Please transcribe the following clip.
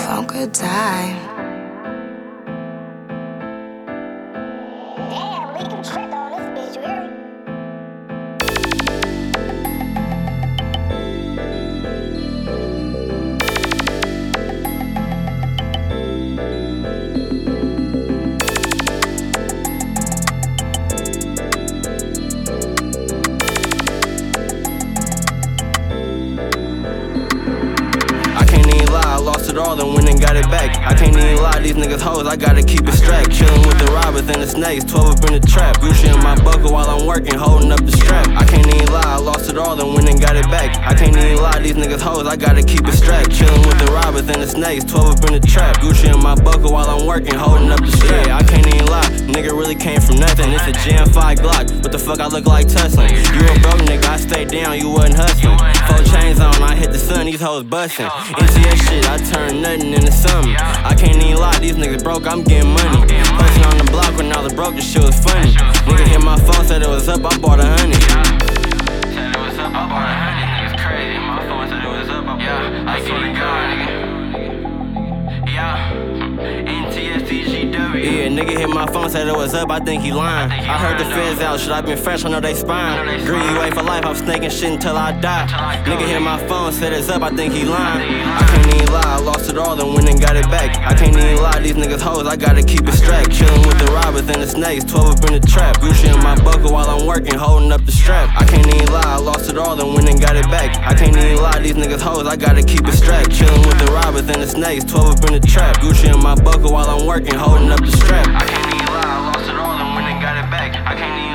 phone could die. Damn, Lee, you tripped on this bitch, you hear me? Lost it all, then went and got it back. I can't even lie, these niggas hoes, I gotta keep it strapped. Chillin' with the robbers and the snakes, 12 up in the trap. Gucci in my buckle while I'm working, holding up the strap. I can't even lie, I lost it all, then went and got it back. I can't even lie, these niggas hoes, I gotta keep it strapped. Chillin' with the robbers and the snakes, 12 up in the trap. Gucci in my buckle while I'm working, holding up the strap. Yeah, I can't even lie, nigga really came from nothing. It's a Gen 5 Glock, what the fuck I look like tussling? You a broke nigga, I stayed down, you wasn't hustling. 4 chains on, I hit the sun, these hoes bustin'. NCS shit, I turned nothing into something. I can't even lie, these niggas broke, I'm getting money. Pushing on the block when I was broke, this shit was funny. Nigga hit my phone, said it was up, I bought 100. Said it was up, I bought 100. Niggas crazy. My phone said it was up, I swear to God, nigga. Yeah. NTSTGW. Yeah, nigga hit my phone, said it was up, I think he lying. I heard the feds out, shit, I been fresh, I know they spine. Greedy way for life, I'm snaking shit until I die. Nigga hit my phone, said it's up, I think he lying. I can't even lie, I lost it all, then went and got it back. I can't even lie, these niggas hoes, I gotta keep it strapped. Chillin' with the robbers and the snakes, 12 up in the trap. Gucci in my buckle while I'm working, holding up the strap. I can't even lie, I lost it all, then went and got it back. I can't even lie, these niggas hoes, I gotta keep it strapped. Chillin' with the robbers and the snakes, 12 up in the trap. Gucci in my buckle while I'm working, holding up the strap. I can't even lie, I lost it all and went and got it back. I can't even